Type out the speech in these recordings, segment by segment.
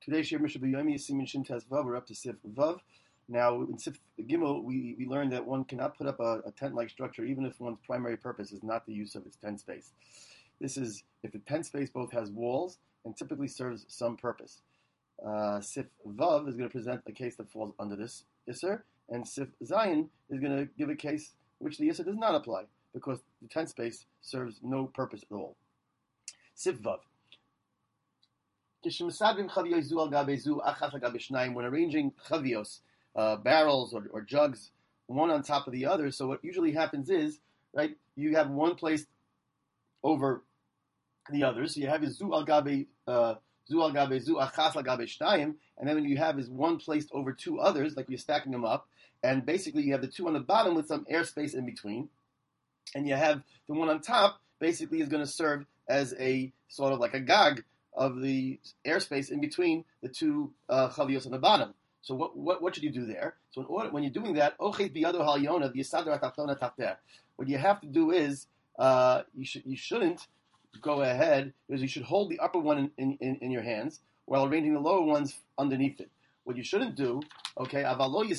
Today's Shir Mishnah B'Yomi is Siman Shin Tes Vav. We're up to Sif Vav. Now, in Sif Gimel, we learned that one cannot put up a tent-like structure even if one's primary purpose is not the use of its tent space. This is if the tent space both has walls and typically serves some purpose. Sif Vav is going to present a case that falls under this Isser, and Sif Zayin is going to give a case which the Isser does not apply because the tent space serves no purpose at all. Sif Vav. When arranging chavios, barrels or jugs, one on top of the other, so what usually happens is, right, you have one placed over the other, so you have zu al gabe zu achas al gabe shnayim, and then when you have is one placed over two others, like you're stacking them up, and basically you have the two on the bottom with some airspace in between, and you have the one on top basically is going to serve as a sort of like a gag of the airspace in between the two chavios on the bottom. So what should you do there? So when you're doing that, what you have to do is you shouldn't go ahead, because you should hold the upper one in your hands while arranging the lower ones underneath it. What you shouldn't do, okay, but you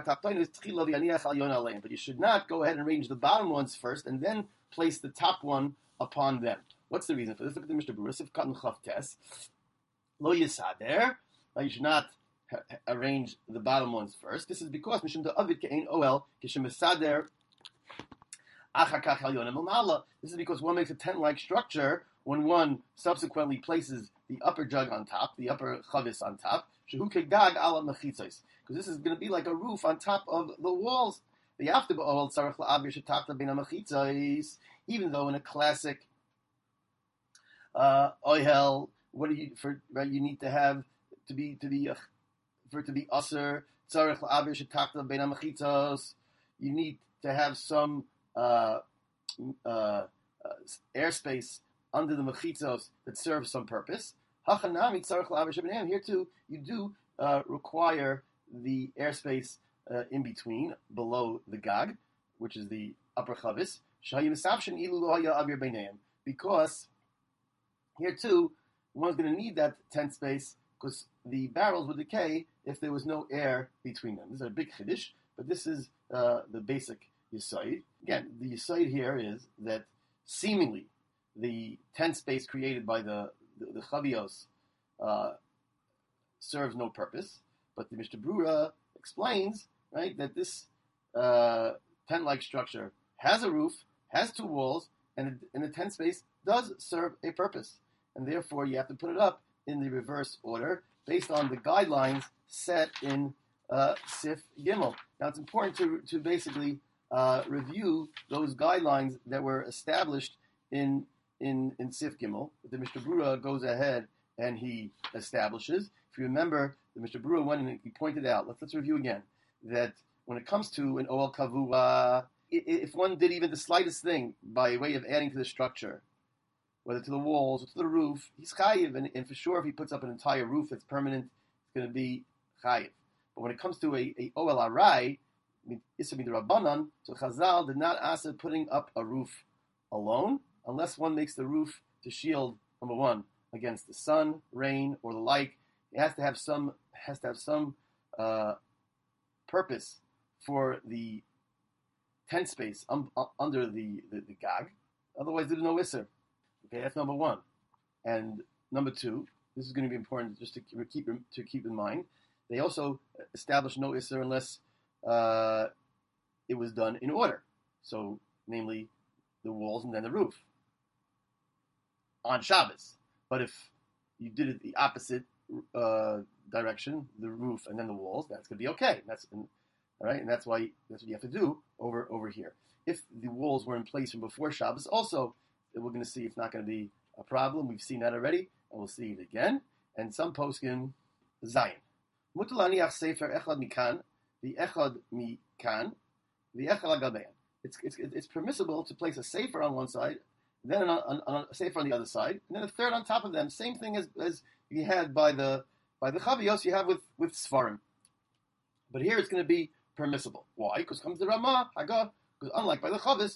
should not go ahead and arrange the bottom ones first and then place the top one upon them. What's the reason for this? Look at the Mishnah Berurah, Sif Katan Chav Tes. Lo yisader. You should not arrange the bottom ones first. This is because Mishum Da'avid Ke'ein Oel Kishem Yisader Achakach Halyonim L'Mala. This is because one makes a tent-like structure when one subsequently places the upper jug on top, the upper chavis on top. Shehu Kegag Ala Mechitzos. Because this is going to be like a roof on top of the walls. The after Ba'ol Tzarech La'avir Shetachta Beina Mechitzos. Even though in a classic oihel, what do you for? Right, you need to have for it to be aser tzarech la'avir shetachta bein hamachitzos. You need to have some airspace under the mechitzos that serves some purpose. Hachanami tzarech la'avir shebeneim. Here too, you do require the airspace in between, below the gag, which is the upper chavis. Shahayim esavshin ilu lo haya avir beineim, because here too, one's going to need that tent space because the barrels would decay if there was no air between them. This is a big chiddush, but this is the basic yisoid. Again, the yisoid here is that seemingly the tent space created by the chavios serves no purpose, but the Mishnah Berurah explains, right, that this tent-like structure has a roof, has two walls, and the tent space does serve a purpose. And therefore, you have to put it up in the reverse order based on the guidelines set in Sif Gimel. Now, it's important to basically review those guidelines that were established in Sif Gimel. The Mishnah Berurah goes ahead and he establishes. If you remember, the Mishnah Berurah went and he pointed out, let's review again, that when it comes to an Oel Kavua, if one did even the slightest thing by way of adding to the structure, whether to the walls or to the roof, he's chayiv, and for sure if he puts up an entire roof that's permanent, it's going to be chayiv. But when it comes to a Oel Arai, Issa Midrabanan, so Chazal did not ask of putting up a roof alone, unless one makes the roof to shield, number one, against the sun, rain, or the like. It has to have some purpose for the tent space under the gag. Otherwise, there's no Isser. Okay, that's number one. And number two, this is going to be important just to keep in mind. They also established no Isser unless it was done in order. So, namely, the walls and then the roof on Shabbos. But if you did it the opposite direction, the roof and then the walls, that's going to be okay. All right, and that's what you have to do over here. If the walls were in place from before Shabbos, also, we're going to see it's not going to be a problem. We've seen that already, and we'll see it again. And some poskim Zayin. Mutalaniach sefer echad mikan, the echad mikan, the echad agabein. It's permissible to place a sefer on one side, then a sefer on the other side, and then a third on top of them. Same thing as you had by the chavios you have with Sfarim. But here it's going to be permissible. Why? Because comes the Ramah, Haggah. Because unlike by the Chavis,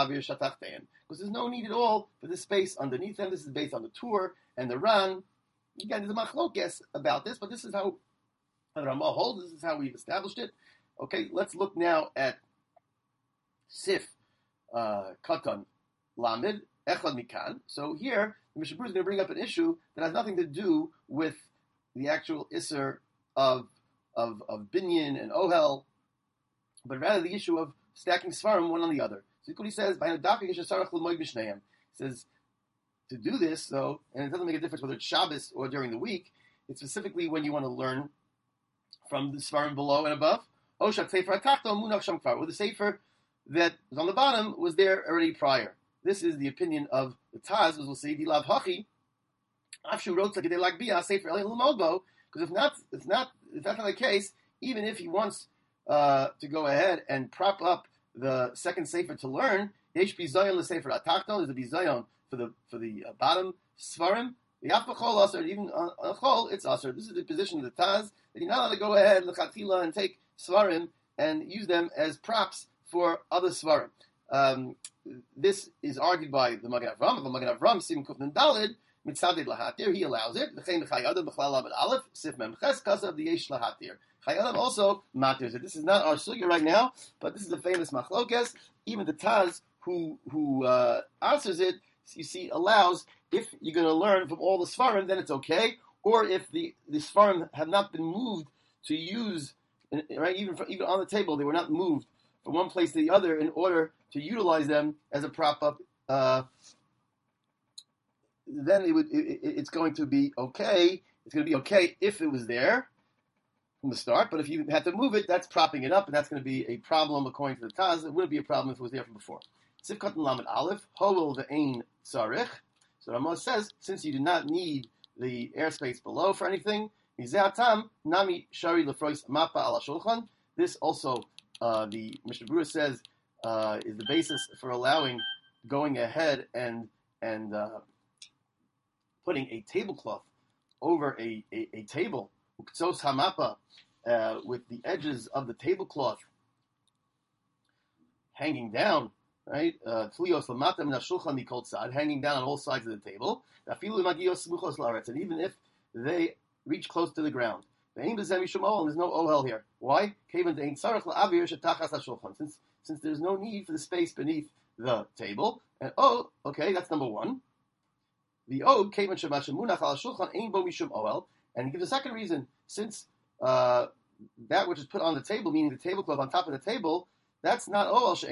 because there's no need at all for the space underneath them. This is based on the Tur and the Ran, Again, there's a machlokes about this, but this is how the Ramah holds. This is how we've established it. Okay, let's look now at Sif Katan Lamed Echad Mikan. So here, the Mishnah Berurah is going to bring up an issue that has nothing to do with the actual Isser of Binyan and Ohel, but rather the issue of stacking Svarim one on the other. So he says, he says, to do this, though, and it doesn't make a difference whether it's Shabbos or during the week, it's specifically when you want to learn from the Svarim below and above, or the Sefer that was on the bottom was there already prior. This is the opinion of the Taz, as we'll see, Dilav Hachi, Afshu wrote Sefer because if that's not the case, even if he wants to go ahead and prop up the second Sefer to learn, Yesh Bizayon l'Sefer Atachton, there's a Bizayon for the bottom Svarim, the Yafachol Aser, even on Chol, it's Aser. This is the position of the Taz, that you're not allowed to go ahead, L'Chatchila, and take Svarim and use them as props for other Svarim. This is argued by the Magen Avram. The Magen Avram, Sim Kufnan Dalid, Mitzadid Lahatir, he allows it. V'chein Chayadam B'chlal Lamed Aleph, Sif Mem Ches Kasav the Yesh Lahatir. Chayadam also matirs it. This is not our sugya right now, but this is a famous machlokes. Even the Taz who answers it, you see, allows if you're going to learn from all the Svarim, then it's okay. Or if the Svarim have not been moved to use, right, even on the table, they were not moved from one place to the other in order to utilize them as a prop up. Then it's going to be okay. It's going to be okay if it was there from the start, but if you had to move it, that's propping it up, and that's going to be a problem according to the Taz. It wouldn't be a problem if it was there from before. Sif Katan Lamed Aleph, Holol Ve'ein Tzarich. So Ramah says, since you do not need the airspace below for anything, Mizatam Nami Shari Lefrois Mapa Ala Shulchan. This also, the Mishnah Berurah says, is the basis for allowing going ahead and putting a tablecloth over a table, Uktzos Hamapa, with the edges of the tablecloth hanging down, right? Tlios Lamata Min HaShulchan Mikol Tzad, hanging down on all sides of the table. And even if they reach close to the ground. There's no ohel here. Why? Since there's no need for the space beneath the table. And okay, that's number one. The and he gives a second reason. Since that which is put on the table, meaning the tablecloth on top of the table, that's not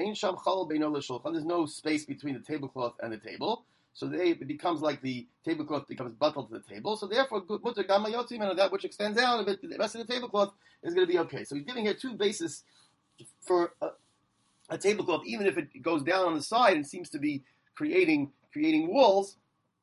ohel. There's no space between the tablecloth and the table. So it becomes like the tablecloth becomes buttled to the table. So therefore, that which extends out a bit, the rest of the tablecloth is going to be okay. So he's giving here two bases for a tablecloth, even if it goes down on the side and seems to be creating walls.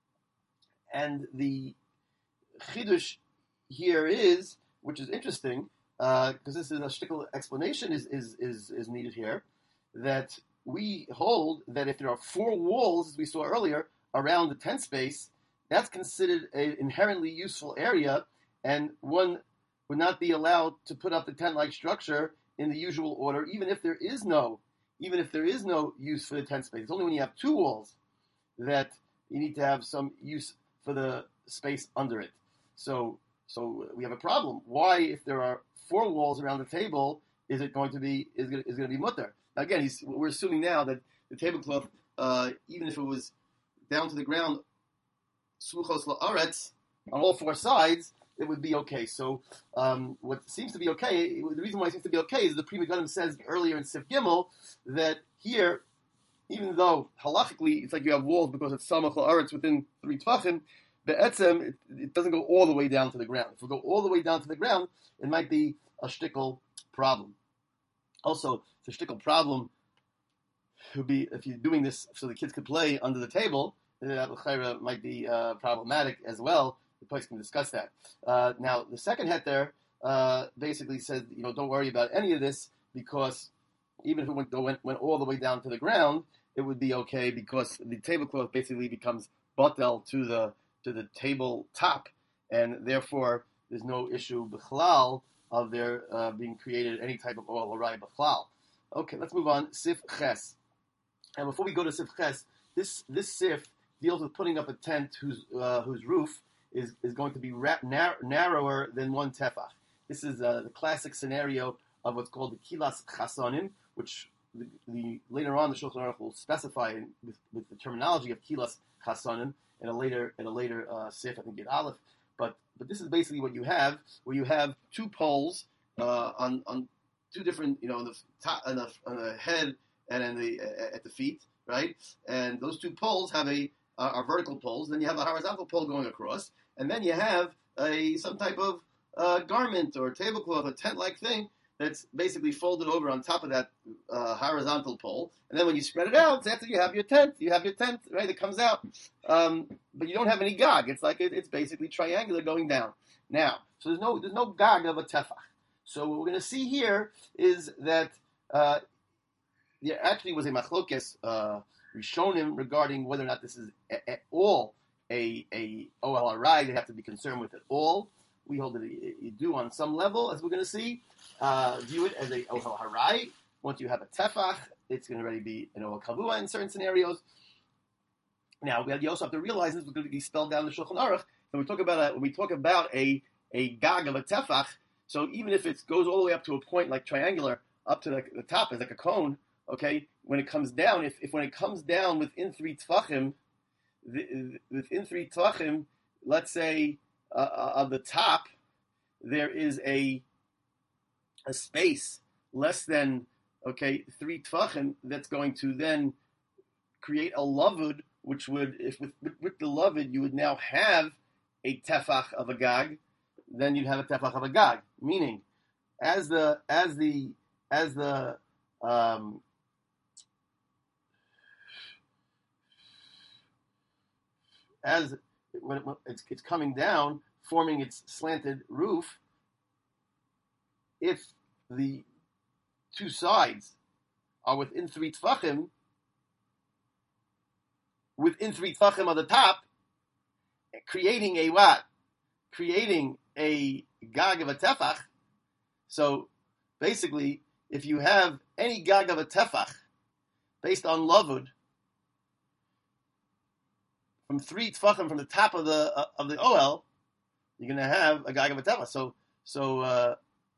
And the chidush here is, which is interesting, because this is a shtickle explanation is needed here, that we hold that if there are four walls, as we saw earlier, around the tent space, that's considered an inherently useful area, and one would not be allowed to put up the tent-like structure in the usual order, even if there is no use for the tent space. It's only when you have two walls that you need to have some use for the space under it. So we have a problem. Why, if there are four walls around the table, is it going to be mutter? Again, we're assuming now that the tablecloth, even if it was down to the ground, smuchos la'aretz, on all four sides, it would be okay. So what seems to be okay, the reason why it seems to be okay is the Pri Megadim says earlier in Sif Gimel that here, even though halachically it's like you have walls because it's samach la'aretz within 3 tvachim, be'etzem, it doesn't go all the way down to the ground. If we go all the way down to the ground, it might be a shtickle problem. Also, the shtickle problem would be if you're doing this so the kids could play under the table, that might be problematic as well. The place can discuss that. Now, the second heter basically says, don't worry about any of this because even if it went all the way down to the ground, it would be okay because the tablecloth basically becomes batel to the table top, and therefore there's no issue b'chlal of there being created any type of oil or rai b'chlal. Okay, let's move on. Sif Ches. And before we go to Sif Ches, this Sif deals with putting up a tent whose roof is going to be narrower than one tefach. This is the classic scenario of what's called the kilas chasonim, which later on the Shulchan Aruch will specify with the terminology of kilas chasonim in a later sif, I think in Aleph. But this is basically what you have, where you have two poles on two different, on the top, on the head and at the feet, right? And those two poles have are vertical poles. Then you have a horizontal pole going across, and then you have some type of garment or tablecloth or tent-like thing that's basically folded over on top of that horizontal pole. And then when you spread it out, after you have your tent, right? It comes out, but you don't have any gag. It's like it's basically triangular going down. Now, so there's no gag of a tefach. So what we're going to see here is that there actually was a machlokes rishonim regarding whether or not this is at all a OL arai. They have to be concerned with it all. We hold that you do on some level, as we're going to see, view it as a OL arai. Once you have a tefach, it's going to already be an OL kavua in certain scenarios. Now, you also have to realize this is going to be spelled down in the Shulchan Aruch. When we talk about a gag of a tefach, so even if it goes all the way up to a point like triangular, up to the top as like a cone, okay, when it comes down, if when it comes down within 3 tefachim, let's say of the top, there is a space less than 3 tefachim that's going to then create a lavud, which would, if with the lavud you would now have a tefach of a gag, then you'd have a tefach of a gag. Meaning, as it's coming down, forming its slanted roof, if the two sides are within 3 tefachim, of the top, creating a what? Creating a gag of a tefach. So basically, if you have any gag of a tefach based on lavud from 3 tefachim from the top of the OL, you're going to have a gag of a tefach. So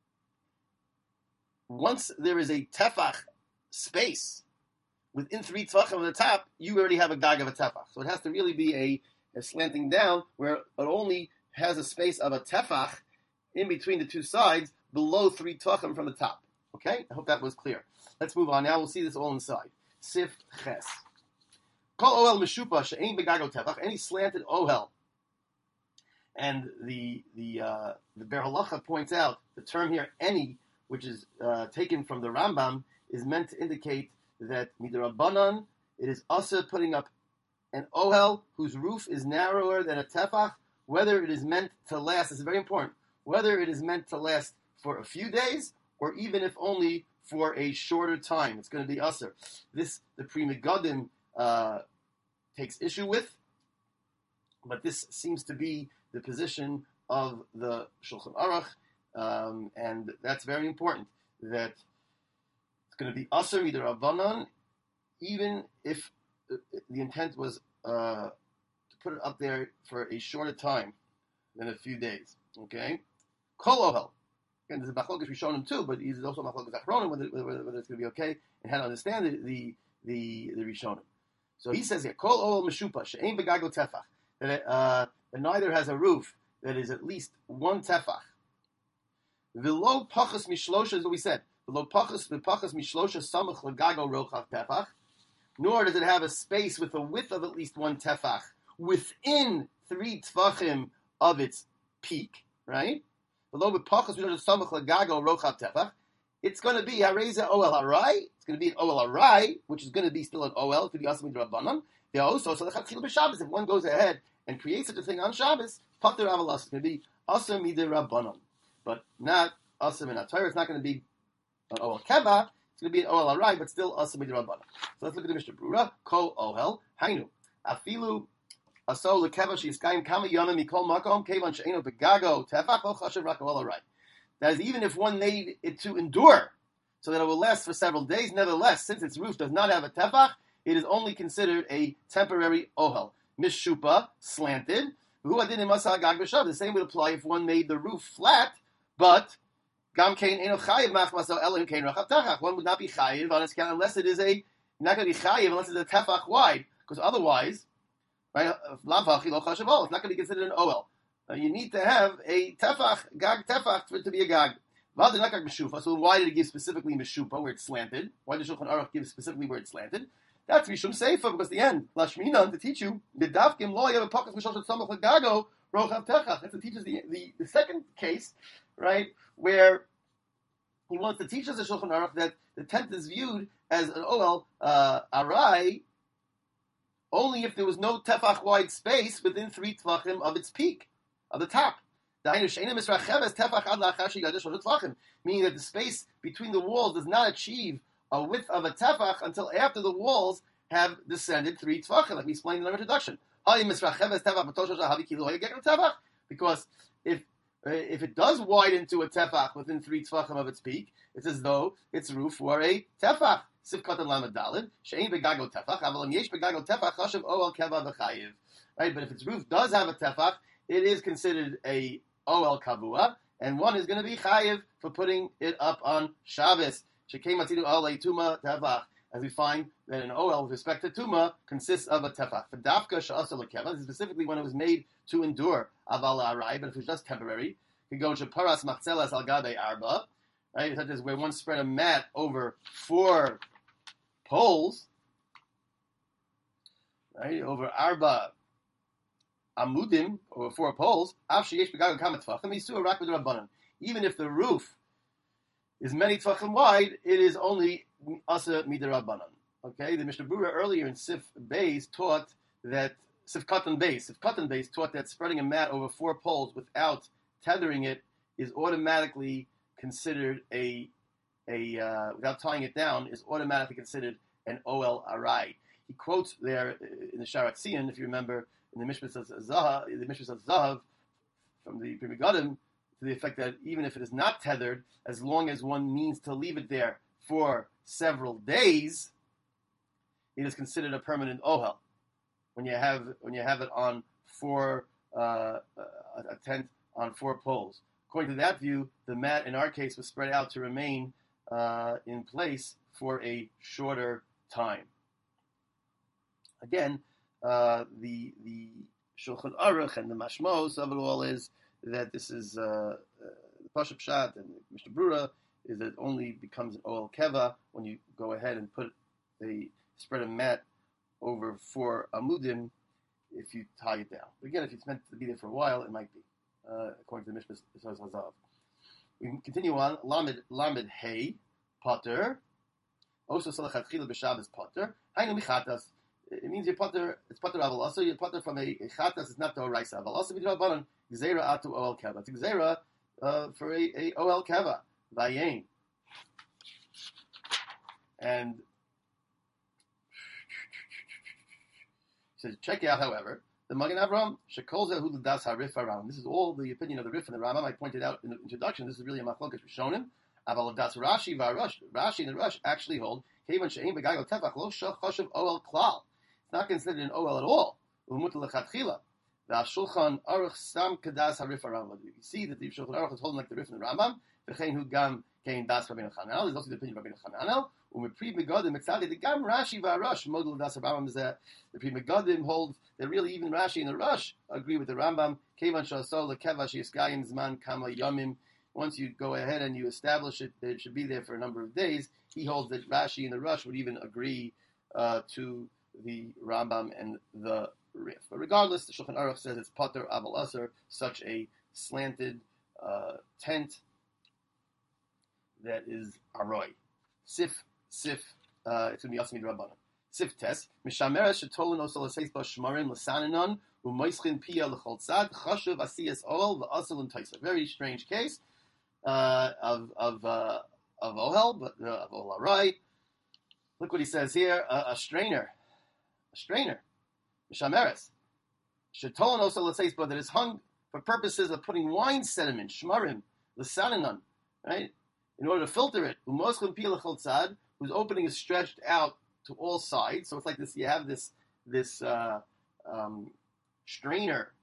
once there is a tefach space within 3 tefachim of the top, you already have a gag of a tefach. So it has to really be a slanting down where it only has a space of a tefach in between the two sides below 3 tefachim from the top. Okay? I hope that was clear. Let's move on now. We'll see this all inside. Sif ches. Kol OL meshupa she'ein begago tefach. Any slanted OL. And the Ber Halacha points out the term here, any, which is taken from the Rambam, is meant to indicate that midrabanan, it is also putting up an OL whose roof is narrower than a tefach, whether it is meant to last, this is very important, whether it is meant to last for a few days or even if only for a shorter time. It's going to be usher. This, the Pri Megadim takes issue with, but this seems to be the position of the Shulchan Aruch, and that's very important, that it's going to be usher midrabanan, even if the intent was to put it up there for a shorter time than a few days. Okay? Kol ohel. Again, there's a machlokas rishonim too, but he's also machlokas achronim whether it's going to be okay and how to understand the rishonim. So he says here, Kol ohel meshupa she'ein begago tefach, that it neither has a roof that is at least 1 tefach. V'lo pachas mishlosha is what we said. V'lo pachas mishlosha samach legago rochav tefach. Nor does it have a space with a width of at least 1 tefach within 3 tefachim of its peak, right? It's going to be hareza OL harai. It's going to be an OL harai, which is going to be still an OL. It could be asim midrabanan. They also so if one goes ahead and creates such a thing on Shabbos, pater avalas. It's going to be asim midrabanan, but not asim in Torah. It's not going to be an OL keva. It's going to be an OL harai, but still asim midrabanan. So let's look at the Mishnah Brura. Kol ohel hainu afilu. Aso lekeva sheyiskayim kama yamim mikol makom kevan she'eno begago tefach lo chashav rak OL harai. That is, even if one made it to endure, so that it will last for several days, nevertheless, since its roof does not have a tefach, it is only considered a temporary ohel. Mishupa, slanted, The same would apply if one made the roof flat, but one would not be chayiv on its account unless it is not going to be chayiv unless it's a tefach wide, because otherwise, right? It's not going to be considered an oel. You need to have a tefach, gag tefach, for it to be a gag. So why did it give specifically mishupa where it's slanted? Why did Shulchan Aruch give specifically where it's slanted? That's mishum seifa, because the end lashminan to teach you bedavkim lo yav pakas mishal tzamach lagago rochav techach. That's to teach us the second case, right, where he wants to teach us the Shulchan Aruch that the tent is viewed as an oel arai only if there was no tefach wide space within 3 tvachim of its peak, of the top. Meaning that the space between the walls does not achieve a width of a tefach until after the walls have descended 3 tvachim, like we explained in our introduction. Because if it does widen to a tefach within 3 tvachim of its peak, it's as though its roof were a tefach. Right, but if its roof does have a tefach, it is considered a oel kavua, and one is going to be chayiv for putting it up on Shabbos. As we find that an oel with respect to tuma consists of a tefach. For dafka she'asa lekeva, this is specifically when it was made to endure aval arai, but if it was just temporary, you could go to paras machzelas al gabe arba, right? Such as where one spread a mat over 4 poles, right? Over arba amudim, over 4 poles. Even if the roof is many tvachim wide, it is only asa midirabanan. Okay, the Mishnah Berurah earlier in Sif Beis taught that Sif Katan Beis taught that spreading a mat over 4 poles without tethering it is automatically considered without tying it down, is automatically considered an oel arai. He quotes there in the Sharat Tzion, if you remember, in the Mishpat Zahav, from the Pri Megadim, to the effect that even if it is not tethered, as long as one means to leave it there for several days, it is considered a permanent ohel. When you have it on 4 a tent on 4 poles. According to that view, the mat in our case was spread out to remain in place for a shorter time. Again, the Shulchan Aruch and the mashmos of it all is that this is the Pashup Pshat and Mishnah Berurah is that it only becomes an oel keva when you go ahead and spread a mat over 4 amudim if you tie it down. But again, if it's meant to be there for a while, it might be, according to the Mishnah Hazav. We can continue on. Lamed Hey Potter. Also Salachatchila b'Shabbos Potter. Hainu michatas. It means your potter. It's potter aval. Also, your potter from a chatas is not the oraisa aval. Also, b'Drabanan gzeira atu oel keva. It's gzeira for a oel keva vayein. And says, check out, however, the Magen Avraham shekol zehu l'das harif aram. This is all the opinion of the Rif and the Rambam. I pointed out in the introduction. This is really a machlokas rishonim. Aval l'das Rashi v'Arush. Rashi and the Rush actually hold kevan she'ein b'gayo tefach lo choshev oel klal. It's not considered an oel at all. U'mutar lechatchila. The Shulchan Aruch sam kedas harif aram. You see that the Shulchan Aruch is holding like the Rif and the Rambam. V'chein hu gam kein das Rabbeinu Chananel. There's also the opinion of Rabbeinu Chananel. The Gam Rashi v'Arash model das Rambam is that the Pri Megadim holds that really even Rashi and the Rush agree with the Rambam. Kevan shasol lekeva sheyiskayim zman kama yomim. Once you go ahead and you establish it, that it should be there for a number of days. He holds that Rashi and the Rush would even agree to the Rambam and the Rif. But regardless, the Shulchan Aruch says it's pater aval aser, such a slanted tent that is aroi. Sif, it's going to be Yasmin Rabbanan. Sif Tes, Mishameres Shetolin Osolaseis Bashmarim Lasananon, Umoischin Pia Lecholzad, Chashuv Asiyas Ol, V'asal and Taisa. Very strange case of Ohel, but of Olarai. Look what he says here: a strainer, Mishameres Shetolin Osolaseis, that is hung for purposes of putting wine sediment, Shmarim Lasananon, right? In order to filter it, whose opening is stretched out to all sides. So it's like this. You have this strainer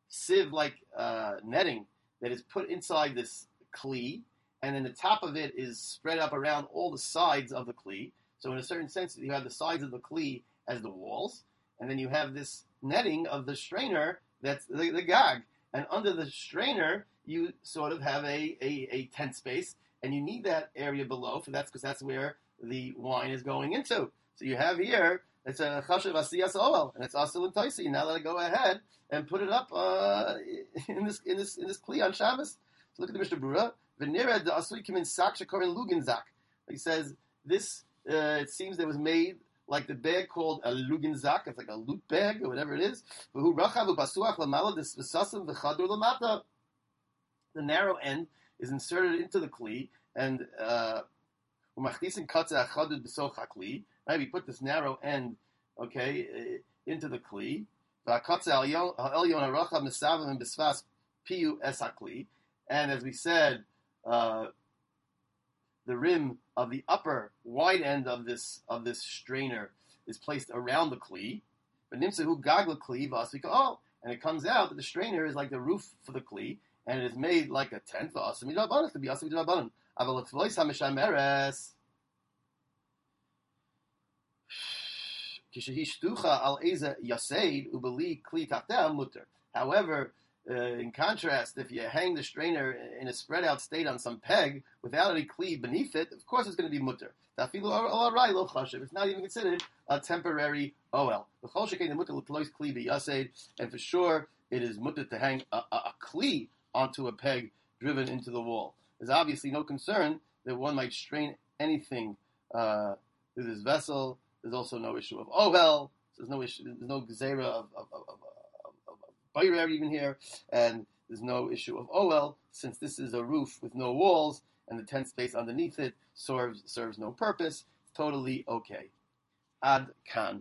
sieve-like netting that is put inside this kli, and then the top of it is spread up around all the sides of the kli. So in a certain sense, you have the sides of the kli as the walls, and then you have this netting of the strainer that's the gag. And under the strainer, you sort of have a tent space, and you need that area below for that's because that's where the wine is going into. So you have here, it's a chashav asiyas oel, and it's asil and taisi. Now let it go ahead and put it up in this kli on Shabbos. So look at the Mishnah Brura. V'nira the asui kimin sak shekorin lugin zak. He says this. It seems that it was made like the bag called a lugin zak. It's like a loot bag or whatever it is. V'hu rachav u'basuach lamala d'svesasim v'chadur lamata. The narrow end is inserted into the kli, and umachnisin katza achadud b'soch hakli. Right, we put this narrow end, okay, into the kli. V'akatza elyon harachav misavim and b'svas piu es hakli. And as we said, the rim of the upper wide end of this strainer is placed around the kli. But nimsahu gagla kli v'asvika. Oh, and it comes out that the strainer is like the roof for the kli, and it is made like a tent. V'asamidabanan to be asamidabanan. Aval tvois hamishameres. Kishahishtucha al eza yaseid ubeli kli tachta mutter. However, in contrast, if you hang the strainer in a spread out state on some peg without any kli beneath it, of course it's going to be mutter. It's not even considered a temporary OL. And for sure, it is mutter to hang a kli onto a peg driven into the wall. There's obviously no concern that one might strain anything through this vessel. There's also no issue of OL. There's no issue. There's no gezerah of even here, and there's no issue of OL, since this is a roof with no walls, and the tent space underneath it serves no purpose. It's totally okay. Ad kan.